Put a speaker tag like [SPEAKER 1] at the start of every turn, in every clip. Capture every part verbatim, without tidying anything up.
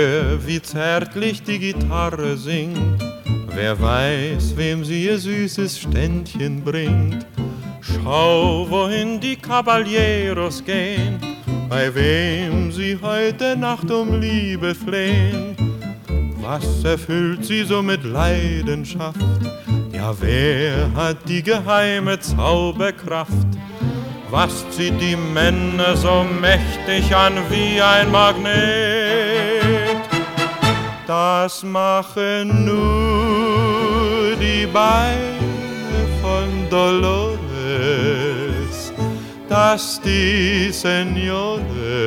[SPEAKER 1] Hör, wie zärtlich die Gitarre singt, wer weiß, wem sie ihr süßes Ständchen bringt. Schau, wohin die Caballeros gehen, bei wem sie heute Nacht um Liebe flehen. Was erfüllt sie so mit Leidenschaft? Ja, wer hat die geheime Zauberkraft? Was zieht die Männer so mächtig an wie ein Magnet? Das machen nur die Beine von Dolores, dass die Senores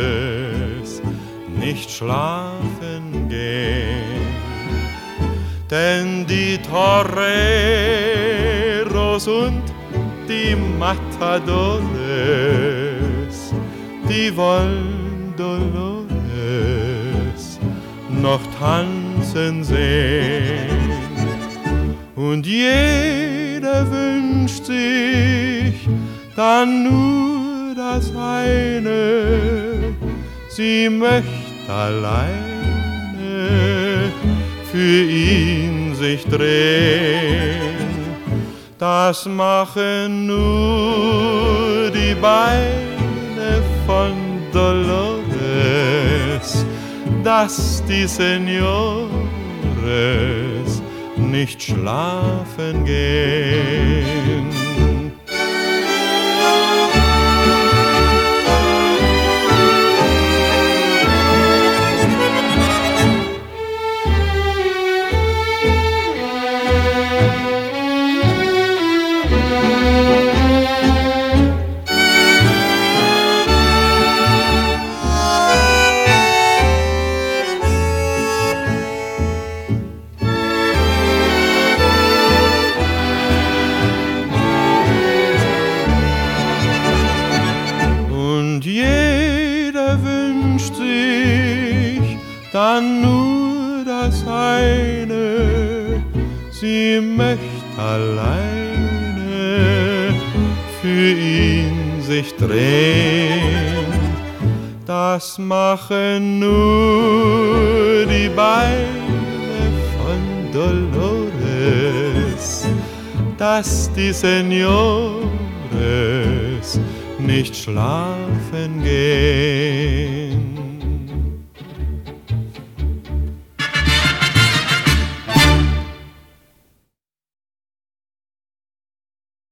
[SPEAKER 1] nicht schlafen gehen. Denn die Toreros und die Matadores, die wollen Dolores noch tanzen sehen. Und jeder wünscht sich dann nur das eine, sie möchte alleine für ihn sich drehen. Das machen nur die Beine von Dolores, dass die Senores nicht schlafen gehen. Dann nur das eine, sie möchte alleine für ihn sich drehen. Das machen nur die Beine von Dolores, dass die Senores nicht schlafen gehen.